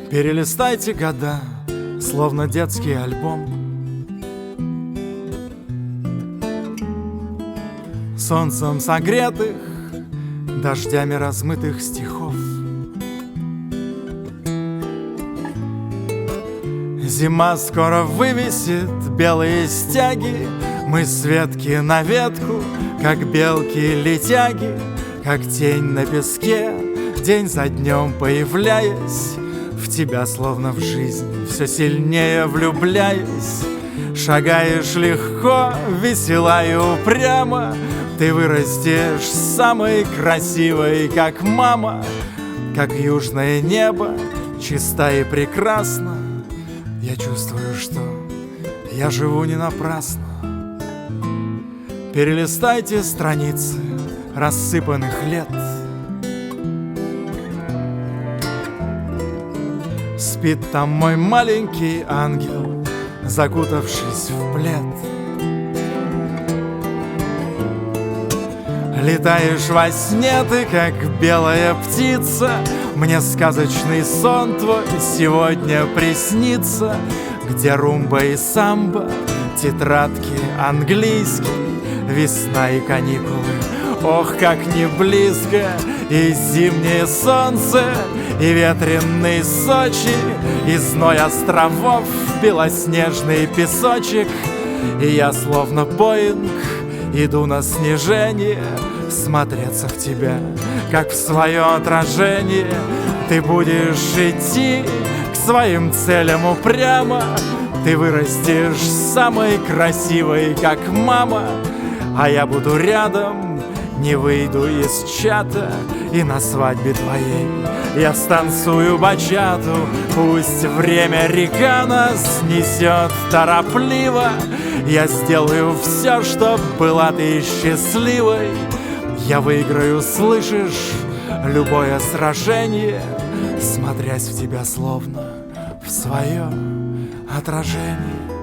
Перелистайте года, словно детский альбом. Солнцем согретых, дождями размытых стихов. Зима скоро вывесит белые стяги, мы с ветки на ветку, как белки-летяги, как тень на песке, день за днем появляясь, в тебя словно в жизнь все сильнее влюбляясь. Шагаешь легко, весела и упрямо, ты вырастешь самой красивой, как мама, как южное небо, чиста и прекрасна. Я чувствую, что я живу не напрасно. Перелистайте страницы рассыпанных лет. Спит там мой маленький ангел, закутавшись в плед. Летаешь во сне ты, как белая птица, мне сказочный сон твой сегодня приснится, где румба и самбо, тетрадки английские, весна и каникулы. Ох, как не близко и зимнее солнце, и ветреный Сочи, и зной островов, белоснежный песочек. И я словно Боинг иду на снижение, смотреться в тебя, как в свое отражение. Ты будешь идти к своим целям упрямо, ты вырастешь самой красивой, как мама. А я буду рядом, не выйду из чата, и на свадьбе твоей я станцую бачату. Пусть время река нас несет торопливо, я сделаю все, чтоб была ты счастливой. Я выиграю, слышишь, любое сражение, смотрясь в тебя словно в свое отражение.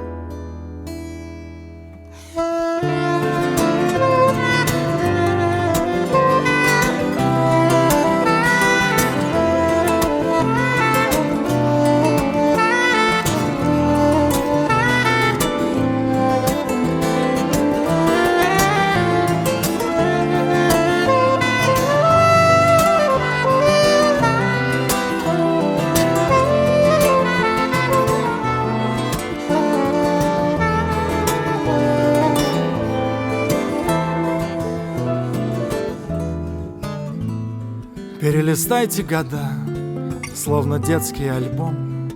Перелистайте года, словно детский альбом.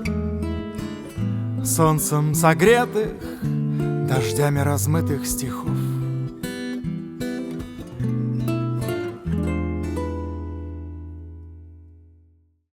Солнцем согретых, дождями размытых стихов.